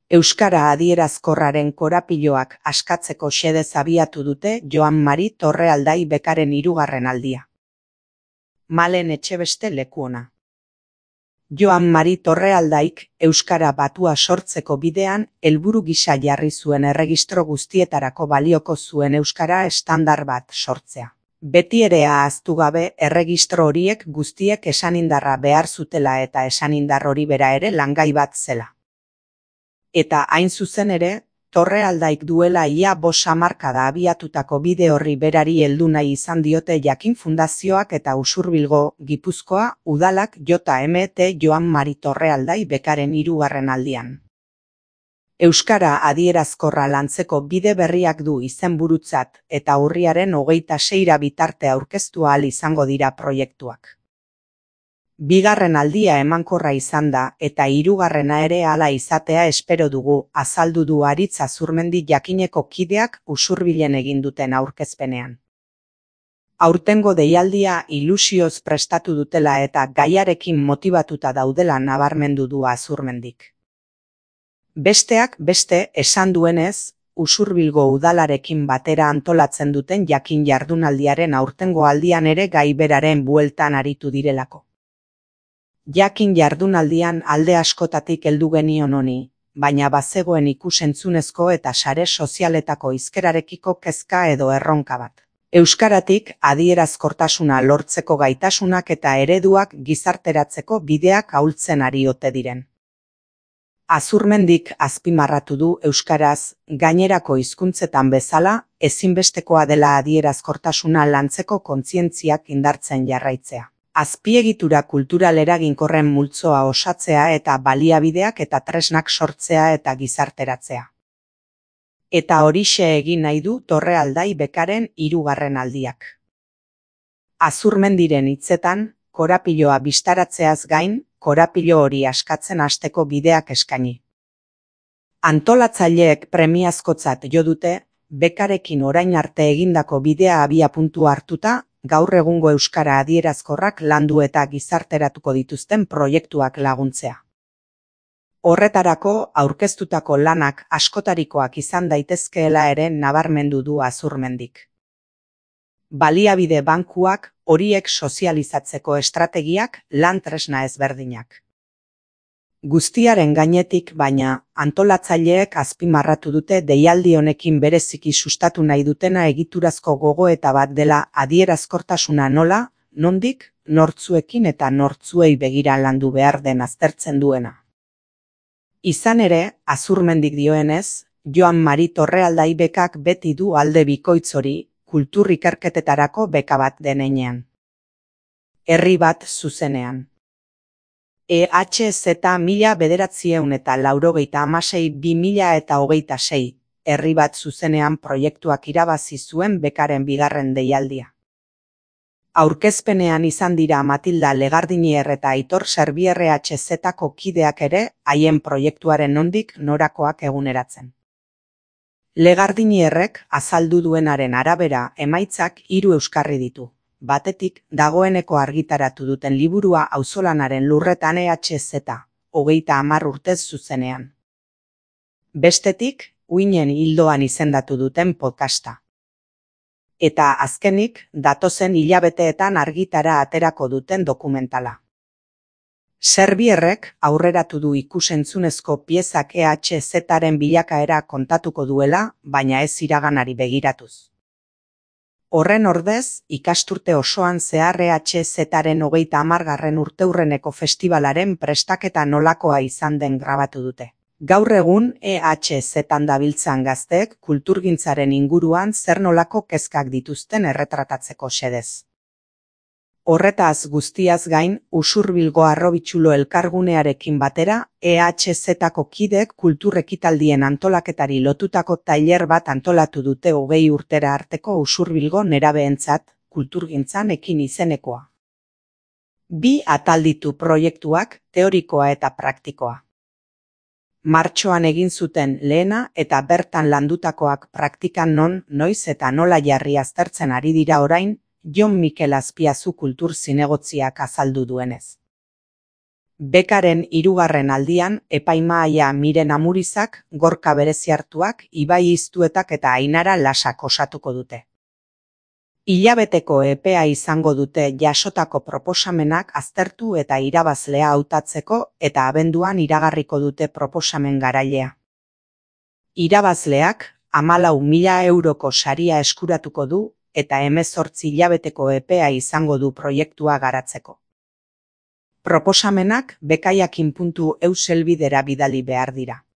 Euskara adierazkorraren korapiloak askatzeko xedez abiatu dute Joan Mari Torrealdai bekaren 3. aldia. Malen Etxebeste lekuona. Joan Mari Torrealdaik Euskara batua sortzeko bidean helburu gisa jarri zuen erregistro guztietarako balioko zuen Euskara estandar bat sortzea. Beti ere ahaztu gabe erregistro horiek guztiek esanindarra behar zutela eta esanindar hori bera ere langai bat zela. Eta hain zuzen ere, Torrealdaik duela ia 5 hamarkada abiatutako bide horri berari heldu nahi izan diote Jakin Fundazioak eta Usurbilgo, Gipuzkoa, udalak JMT Joan Mari Torrealdai bekaren 3. aldian. Euskara adierazkorra lantzeko bide berriak du izenburutzat eta urriaren 26 bitarte aurkeztu ahal izango dira proiektuak. 2. aldia emankorra izan da eta 3. ere hala izatea espero dugu, azaldu du Aritz Azurmendi Jakineko kideak Usurbilen egin duten aurkezpenean. Aurtengo deialdia ilusioz prestatu dutela eta gaiarekin motibatuta daudela nabarmendu du Azurmendik. Besteak beste esan duenez, Usurbilgo udalarekin batera antolatzen duten Jakin jardunaldiaren aurtengo aldian ere gai beraren bueltan aritu direlako. Jakin jardunaldian alde askotatik heldu genion honi, baina bazegoen ikus-entzunezko eta sare sozialetako hizkerarekiko kezka edo erronka bat. Euskaratik adierazkortasuna lortzeko gaitasunak eta ereduak gizarteratzeko bideak ahultzen ari ote diren. Azurmendik azpimarratu du euskaraz, gainerako hizkuntzetan bezala, ezinbestekoa dela adierazkortasuna lantzeko kontzientziak indartzen jarraitzea. Azpiegitura kultural eraginkorren multzoa osatzea eta baliabideak eta tresnak sortzea eta gizarteratzea. Eta horixe egin nahi du Torrealdai bekaren 3. aldiak. Azurmendiren hitzetan, korapiloa bistaratzeaz gain, korapilo hori askatzen hasteko bideak eskaini. Antolatzaileek premiazkotzat jo dute, bekarekin orain arte egindako bidea abiapuntu hartuta, gaur egungo euskara adierazkorrak landu eta gizarteratuko dituzten proiektuak laguntzea. Horretarako aurkeztutako lanak askotarikoak izan daitezkeela ere nabarmendu du Azurmendik. Baliabide bankuak, horiek sozializatzeko estrategiak, lan tresna ezberdinak. Guztiaren gainetik baina, antolatzaileek azpimarratu dute deialdi honekin bereziki sustatu nahi dutena egiturazko gogoeta bat dela adierazkortasuna nola, nondik, nortzuekin eta nortzuei begira landu behar den aztertzen duena. Izan ere, Azurmendik dioenez, Joan Mari Torrealdai bekak beti du alde bikoitz hori, kultur ikerketetarako beka bat denean. Herri bat zuzenean. EHZ 1996-2026, herri bat zuzenean proiektuak irabazi zuen bekaren 2. deialdia. Aurkezpenean izan dira Matilda Legardinier eta Aitor Serbier EHZ-ko kideak ere, haien proiektuaren nondik norakoak eguneratzen. Legardinierrek azaldu duenaren arabera emaitzak 3 euskarri ditu. Batetik, dagoeneko argitaratu duten liburua auzolanaren lurretan EHZ, 30 urtez zuzenean. Bestetik, uinen hildoan izendatu duten podcasta. Eta azkenik, datozen hilabeteetan argitara aterako duten dokumentala. Serbierrek aurreratu du ikus-entzunezko piezak EHZ-aren bilakaera kontatuko duela, baina ez iraganari begiratuz. Horren ordez, ikasturte osoan zehar EHZ-aren 30. urteurreneko festivalaren prestaketa nolakoa izan den grabatu dute. Gaur egun EHZ-an dabiltzan gazteek kulturgintzaren inguruan zer nolako kezkak dituzten erretratatzeko xedez. Horretaz guztiaz gain, Usurbilgo Arrobitzulo elkargunearekin batera, EHZ-ko kideek kulturrekitaldien antolaketari lotutako tailer bat antolatu dute 20 urtera arteko Usurbilgo nerabeentzat, kulturgintzan ekin izenekoa. 2 atal ditu proiektuak, teorikoa eta praktikoa. Martxoan egin zuten lehena eta bertan landutakoak praktikan non, noiz eta nola jarri aztertzen ari dira orain, Jon Mikel Azpiazu kultur zinegotziak azaldu duenez. Bekaren 3. aldian epaimahaia Miren Amurizak, Gorka Bereziartuak, Ibai Iztuetak eta Ainara Lasak osatuko dute. Hilabeteko epea izango dute jasotako proposamenak aztertu eta irabazlea hautatzeko eta abenduan iragarriko dute proposamen garailea. Irabazleak 14.000 euroko saria eskuratuko du eta 18 hilabeteko epea izango du proiektua garatzeko. Proposamenak bekaiakin.eus helbidera bidali behar dira.